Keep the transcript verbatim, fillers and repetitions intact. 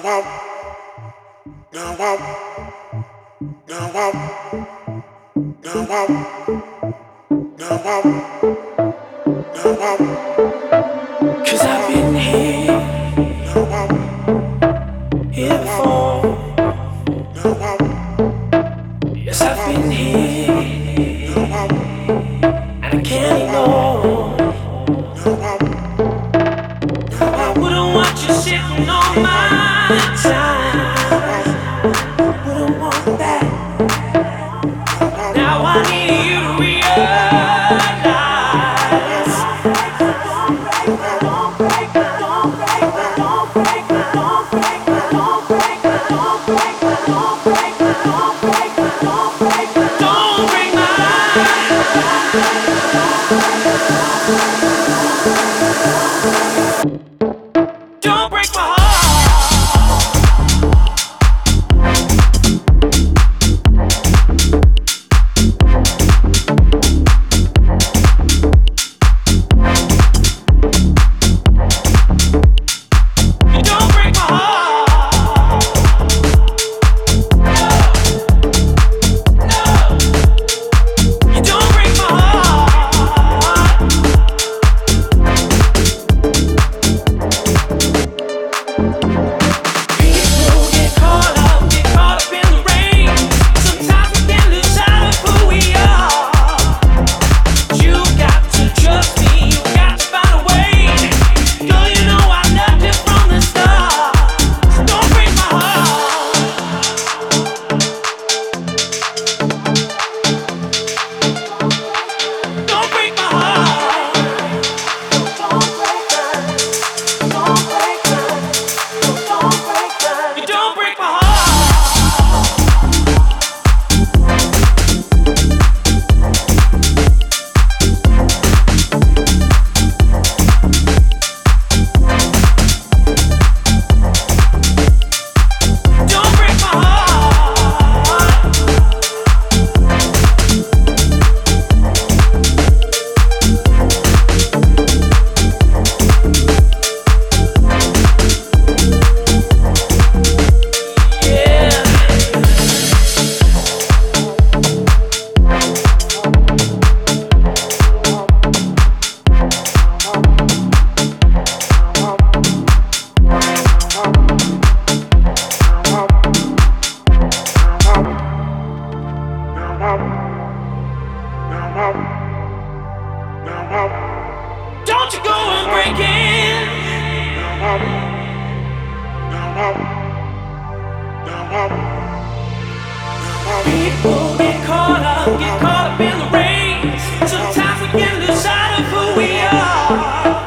Cause I've been here, here before. Yes, I've been here, and I can't ignore. I wouldn't want you sitting on my time. Wouldn't want that. Now I need you to realize. Don't break, don't break, don't break, don't break, don't break, don't break, don't break, don't break, don't break, don't break my heart. Don't break my heart. Don't you go and break in. People get caught up, get caught up in the race. Sometimes we get lose sight of who we are.